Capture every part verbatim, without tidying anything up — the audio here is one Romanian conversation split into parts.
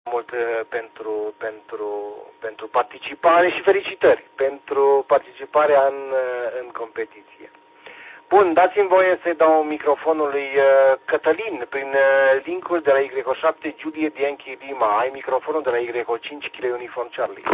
mult pentru, pentru, pentru participare și felicitări pentru participarea în, în competiție. Bun, dați-mi voie să-i dau microfonul lui Cătălin prin linkul de la Y șapte Juliet Yankee Lima. Ai microfonul de la Y cinci Kilo Uniform Charlie.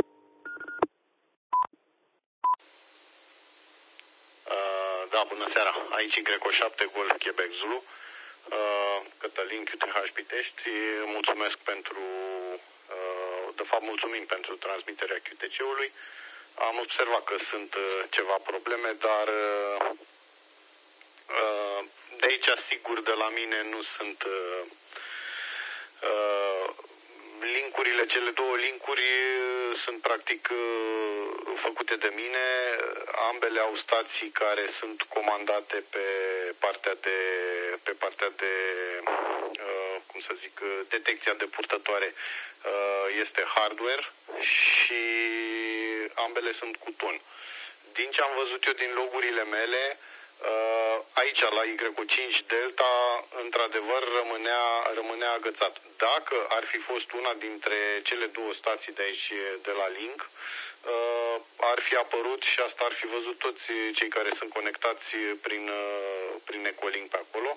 Uh, da, bună seara. Aici Y șapte Golf Quebec Zulu. Uh, Cătălin Q T H Pitești. Mulțumesc pentru, uh, de fapt mulțumim pentru transmiterea Q T C-ului. Am observat că sunt uh, ceva probleme, dar uh, uh, de aici, sigur, de la mine nu sunt uh, uh, linkurile, cele două linkuri sunt practic făcute de mine. Ambele au stații care sunt comandate pe partea de, pe partea de cum să zic, detecția de purtătoare este hardware și ambele sunt cu ton. Din ce am văzut eu din logurile mele, aici la Y cinci Delta într-adevăr rămânea, rămânea agățat. Dacă ar fi fost una dintre cele două stații de aici de la Link, ar fi apărut și asta ar fi văzut toți cei care sunt conectați prin, prin Ecolink pe acolo,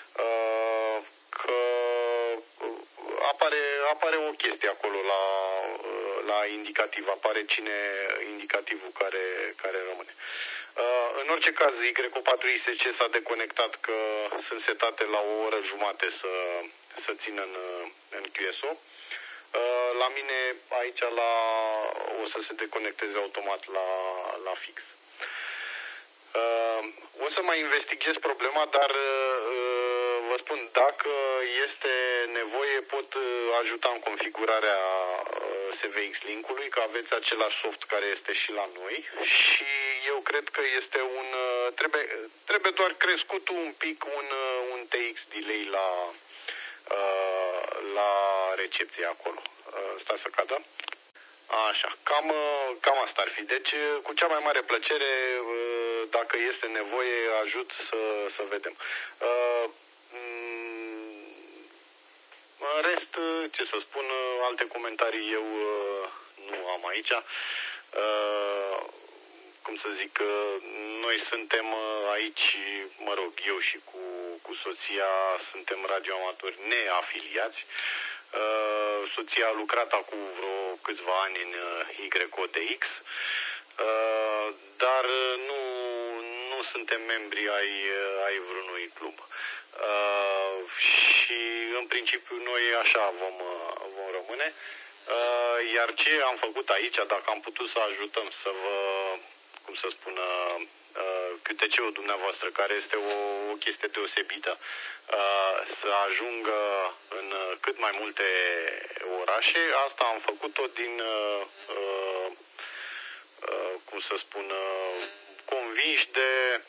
că apare, apare o chestie acolo la, la indicativ, apare cine indicativul care, care rămâne. În orice caz, Y patru I S C s-a deconectat, că sunt setate la o oră jumate să, să țină în, în Q S O. La mine aici la, o să se deconecteze automat la, la fix. O să mai investighez problema, dar vă spun, dacă este nevoie, pot ajuta în configurarea S V X Link-ului, că aveți același soft care este și la noi și eu cred că este un, trebuie, trebuie doar crescut un pic un, un T X delay la, la recepție acolo. Stai să cadă. Așa, cam, cam asta ar fi. Deci, cu cea mai mare plăcere, dacă este nevoie, ajut să, să vedem. În rest, ce să spun, alte comentarii eu nu am aici. Cum să zic, noi suntem aici, mă rog, eu și cu, cu soția suntem radioamatori neafiliați. Soția a lucrat acum vreo câțiva ani în Y O T X, dar nu, nu suntem membri ai, ai vreunui club. Și în principiu noi așa vom, vom rămâne. Iar ce am făcut aici, dacă am putut să ajutăm să vă, cum să spun, Q T C-ul dumneavoastră, care este o, o chestie deosebită, să ajungă în cât mai multe orașe, asta am făcut-o din, cum să spun, convinși de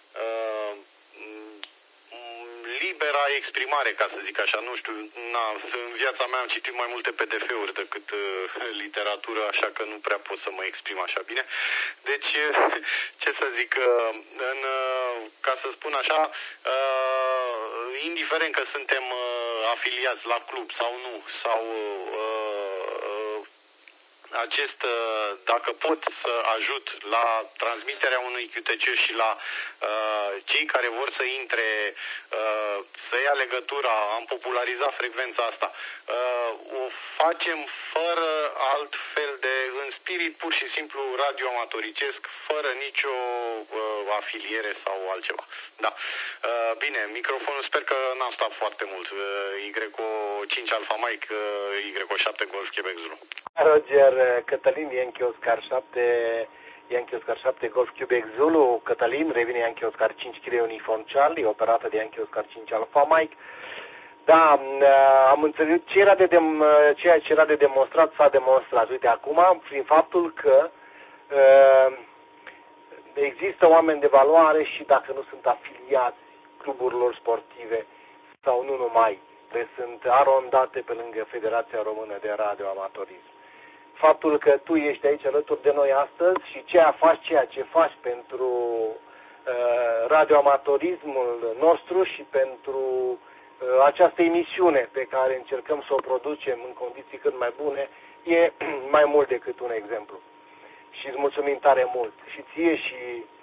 libera exprimare, ca să zic așa. Nu știu, na, în viața mea am citit mai multe P D F-uri decât uh, literatură, așa că nu prea pot să mă exprim așa bine. Deci, ce să zic, uh, în, uh, ca să spun așa, uh, indiferent că suntem uh, afiliați la club sau nu, sau uh, acest, dacă pot să ajut la transmiterea unui Q T C și la uh, cei care vor să intre, uh, să ia legătura, am popularizat frecvența asta, uh, o facem fără alt fel de, în spirit pur și simplu radioamatoricesc, fără nicio uh, afiliere sau altceva. Da. Uh, bine, microfonul sper că n-am stat foarte mult. Uh, Y cinci Alpha Mike, uh, Y șapte Golf Quebec Zulu. Roger, Cătălin, Yankee Oscar șapte, Yankee Oscar șapte Golf Quebec Zulu, Cătălin, revine Yankee Oscar cinci Kilo Uniform Charlie, operată de Yankee Oscar cinci Alpha Mike. Da, am înțeles ce era de dem, ceea ce era de demonstrat s-a demonstrat. Uite, acum, prin faptul că uh, există oameni de valoare și dacă nu sunt afiliați cluburilor sportive sau nu numai, le sunt arondate pe lângă Federația Română de Radioamatorism. Faptul că tu ești aici alături de noi astăzi și ceea faci ceea ce faci pentru uh, radioamatorismul nostru și pentru această emisiune pe care încercăm să o producem în condiții cât mai bune e mai mult decât un exemplu. Și îți mulțumim tare mult. Și ție și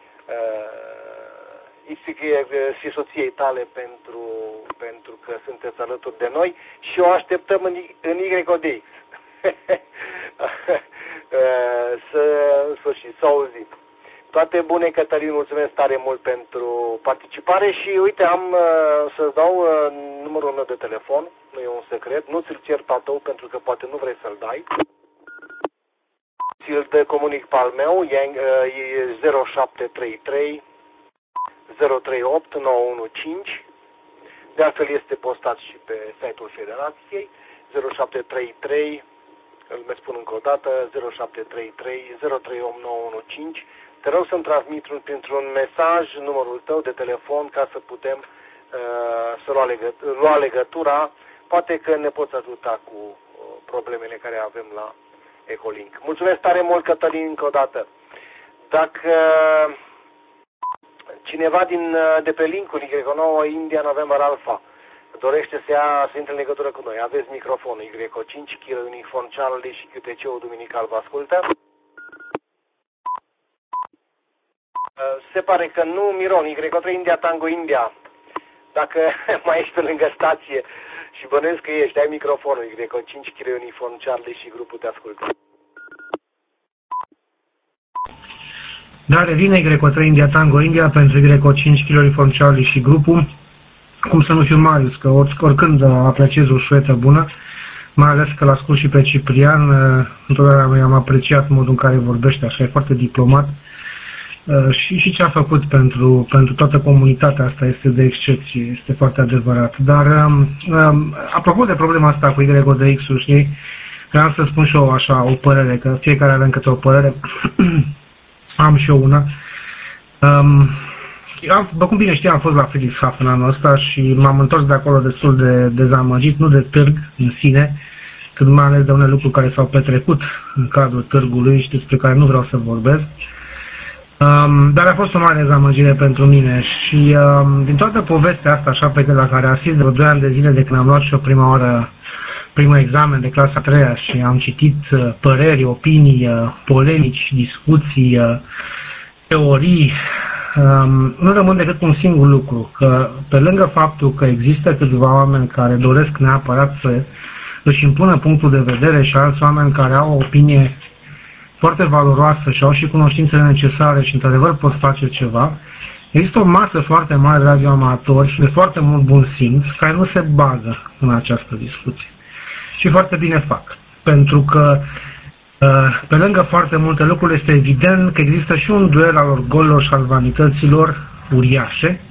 uh, și soției tale pentru, pentru că sunteți alături de noi și o așteptăm în, în Y O D X. să, să, să auzim. Toate bune, Cătălin, mulțumesc tare mult pentru participare și uite, am uh, să-ți dau uh, numărul meu de telefon, nu e un secret, nu ți-l cer pe tău pentru că poate nu vrei să-l dai. Ți-l comunic pe al meu, e, uh, e zero șapte trei trei zero trei opt nouă unu cinci, de altfel este postat și pe site-ul Federației, zero șapte trei trei, îl mai spun încă o dată, zero șapte trei trei zero trei opt nouă unu cinci. Te rog să-mi transmit printr-un mesaj numărul tău de telefon ca să putem uh, să lua, legăt- lua legătura. Poate că ne poți ajuta cu uh, problemele care avem la Ecolink. Mulțumesc tare mult, Cătălin, încă o dată. Dacă cineva din, de pe linkul Y O nouă India November Alpha dorește să ia, să intre în legătură cu noi, aveți microfonul Y O cinci, Kilo Uniform Charlie și Q T C-ul Duminical vă ascultă. Se pare că nu, Miron, Y O trei India Tango India. Dacă mai ești pe lângă stație și bănuiesc că ești, ai microfonul Y O cinci, Kilo Uniform Charlie și grupul te ascultă. Da, revine Y O trei India Tango India pentru Y O cinci, Kilo Uniform Charlie și grupul. Cum să nu fiu Marius, că oricând apreciez o șuetă bună, mai ales că l-ascult și pe Ciprian, întotdeauna am apreciat modul în care vorbește, așa, e foarte diplomat. Și, și ce a făcut pentru, pentru toată comunitatea asta este de excepție, este foarte adevărat. Dar, um, apropo de problema asta cu Y O D X-ul, știi, vreau să spun și eu așa o părere, că fiecare avem câte o părere, am și eu una. Um, am, după cum bine știi, am fost la Friedrichshafen anul ăsta și m-am întors de acolo destul de dezamăgit, nu de târg în sine, cât mai ales de unele lucruri care s-au petrecut în cadrul târgului și despre care nu vreau să vorbesc. Um, dar a fost o mare dezamăgire pentru mine și um, din toată povestea asta așa pe la care asist de doi ani de zile de când am luat și eu prima oară primul examen de clasa a treia și am citit uh, păreri, opinii, uh, polemici, discuții, uh, teorii, um, nu rămân decât un singur lucru, că pe lângă faptul că există câțiva oameni care doresc neapărat să își impună punctul de vedere și alți oameni care au o opinie foarte valoroasă și au și cunoștințele necesare și într-adevăr pot face ceva, există o masă foarte mare de radioamatori și de foarte mult bun simț care nu se bagă în această discuție. Și foarte bine fac. Pentru că pe lângă foarte multe lucruri este evident că există și un duel al orgolilor și al vanităților uriașe.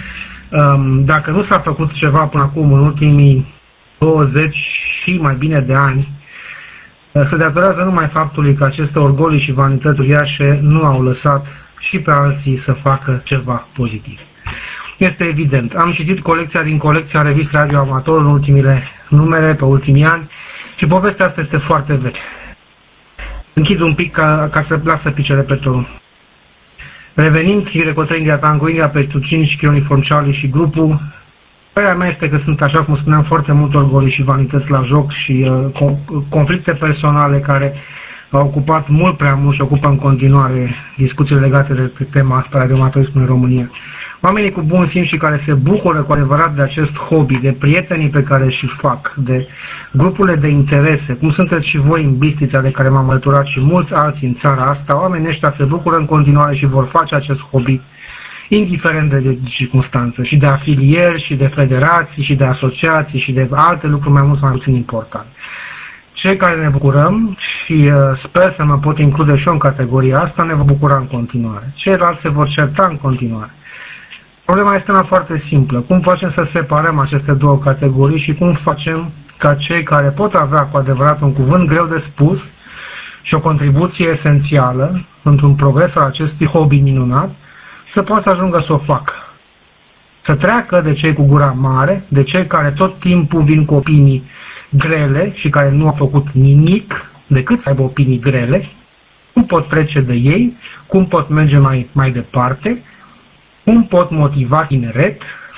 Dacă nu s-a făcut ceva până acum în ultimii douăzeci și mai bine de ani, se datorează numai faptului că aceste orgolii și vanități uriașe nu au lăsat și pe alții să facă ceva pozitiv. Este evident. Am citit colecția din colecția revista Radio Amator în ultimile numere, pe ultimii ani, și povestea asta este foarte veche. Închid un pic ca, ca să las să pice repetorii. Revenind, Y O trei India Tango India pentru cinci, Kilo Uniform Charlie și grupul, părerea mea este că sunt, așa cum spuneam, foarte multe orgolii și vanități la joc și uh, conflicte personale care au ocupat mult prea mult și ocupă în continuare discuțiile legate de tema asta, radiomatorismul în România. Oamenii cu bun simț și care se bucură cu adevărat de acest hobby, de prietenii pe care și fac, de grupurile de interese, cum sunteți și voi în Bistrița, de care m-am alăturat și mulți alții în țara asta, oamenii ăștia se bucură în continuare și vor face acest hobby indiferent de circunstanță, și de afilieri, și de federații, și de asociații, și de alte lucruri mai mult sau mai puțin importante. Cei care ne bucurăm, și uh, sper să mă pot include și eu în categoria asta, ne vom bucura în continuare. Ceilalți se vor certa în continuare. Problema este una foarte simplă. Cum facem să separăm aceste două categorii și cum facem ca cei care pot avea cu adevărat un cuvânt greu de spus și o contribuție esențială într-un progres al acestui hobby minunat, să poată să ajungă să o facă. Să treacă de cei cu gura mare, de cei care tot timpul vin cu opinii grele și care nu au făcut nimic decât să aibă opinii grele, cum pot trece de ei, cum pot merge mai, mai departe, cum pot motiva tineret,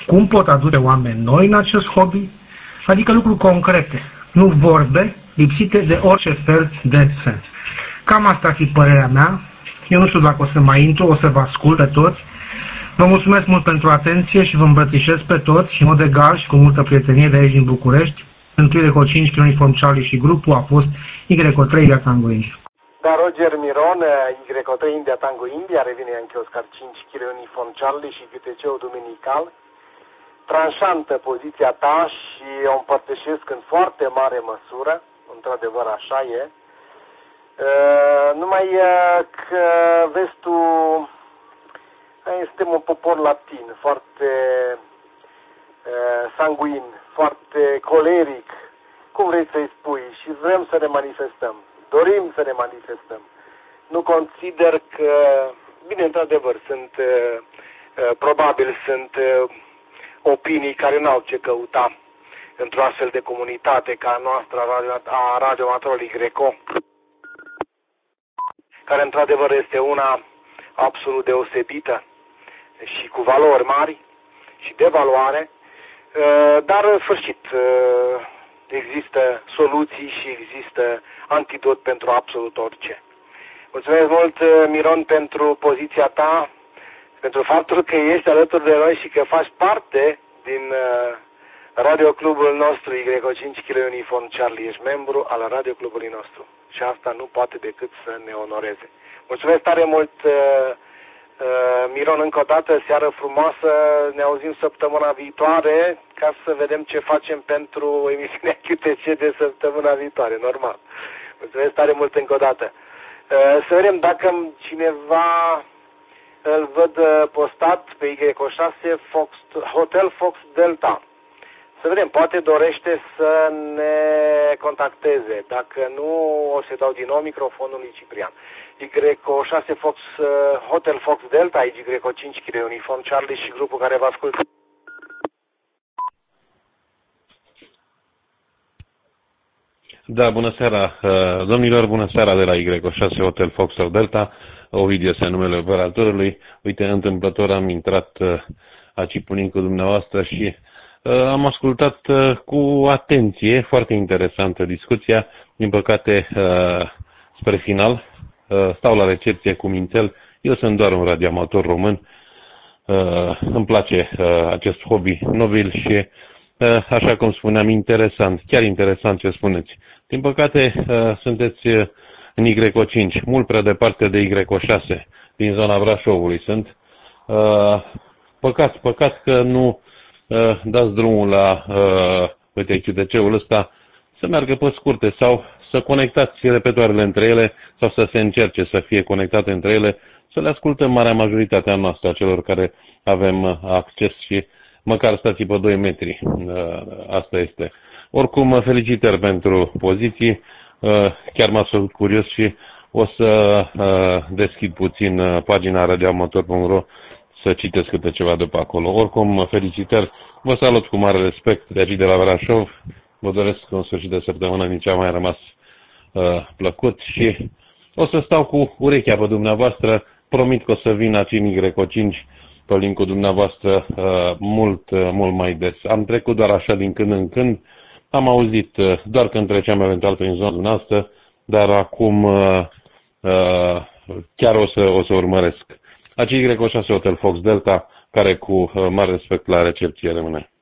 cum pot aduce oameni noi în acest hobby, adică lucruri concrete, nu vorbe lipsite de orice fel de sens. Cam asta ar fi părerea mea. Eu nu știu dacă o să mai intru, o să vă ascult pe toți. Vă mulțumesc mult pentru atenție și vă îmbrățișez pe toți în mod egal și cu multă prietenie de aici din București. Întâi Greco cinci, Uniform Charlie și grupul a fost Y trei India Tango India. Da, Roger Miron, Y trei India Tango India, revine Yankee Oscar cinci, Kilo Uniform Charlie și G T C-ul duminical. Tranșantă poziția ta și o împărtășesc în foarte mare măsură, într-adevăr așa e. Uh, numai uh, că, vezi tu, suntem un popor latin, foarte uh, sanguin, foarte coleric, cum vrei să-i spui, și vrem să ne manifestăm, dorim să ne manifestăm. Nu consider că, bine, într-adevăr, sunt, uh, uh, probabil sunt uh, opinii care n-au ce căuta într-o astfel de comunitate ca a noastră, a radioamatorului Greco, care într-adevăr este una absolut deosebită și cu valori mari și de valoare, dar în sfârșit există soluții și există antidot pentru absolut orice. Mulțumesc mult, Miron, pentru poziția ta, pentru faptul că ești alături de noi și că faci parte din radioclubul nostru Y cinci Kilo Uniform Charlie. Ești membru al radioclubului nostru și asta nu poate decât să ne onoreze. Mulțumesc tare mult, Miron, încă o dată, seară frumoasă, ne auzim săptămâna viitoare ca să vedem ce facem pentru emisiunea Q T C de săptămâna viitoare, normal. Mulțumesc tare mult încă o dată. Să vedem dacă cineva îl văd postat pe Y șase Fox, Hotel Fox Delta. Să vedem, poate dorește să ne contacteze. Dacă nu, o să dau din nou microfonul lui Ciprian. Y șase Fox, Hotel Fox Delta, Y cinci Kilo Uniform Charlie și grupul care vă ascultă. Da, bună seara, domnilor, bună seara de la Y șase Hotel Fox Delta. Ovidiu este numele operatorului. Uite, întâmplător am intrat a cipunit cu dumneavoastră și uh, am ascultat uh, cu atenție, foarte interesantă discuția. Din păcate, uh, spre final, uh, stau la recepție cu mințel. Eu sunt doar un radioamator român. Uh, îmi place uh, acest hobby nobil și, uh, așa cum spuneam, interesant, chiar interesant ce spuneți. Din păcate, uh, sunteți uh, în Y cinci, mult prea departe de Y șase, din zona Brașovului sunt. Uh, păcat, păcat că nu uh, dați drumul la, uh, uite, Q T C-ul ăsta, să meargă pe scurte sau să conectați repetoarele între ele sau să se încerce să fie conectate între ele, să le ascultăm marea majoritatea noastră, a celor care avem acces și măcar stați pe doi metri. Uh, asta este. Oricum, felicitări pentru poziții. Chiar m-a făcut curios și o să deschid puțin pagina radioamator punct ro să citesc câte ceva de pe acolo. Oricum, felicitări, vă salut cu mare respect de aici de la Brașov, vă doresc un sfârșit de săptămână, nici a mai rămas uh, plăcut și o să stau cu urechea pe dumneavoastră, promit că o să vin aici în Y cinci pe link-ul dumneavoastră uh, mult, uh, mult mai des. Am trecut doar așa din când în când, am auzit uh, doar când treceam eventual prin zona noastră, dar acum uh, uh, chiar o să, o să urmăresc. Aici Y șase Hotel Fox Delta, care cu uh, mare respect la recepție rămâne.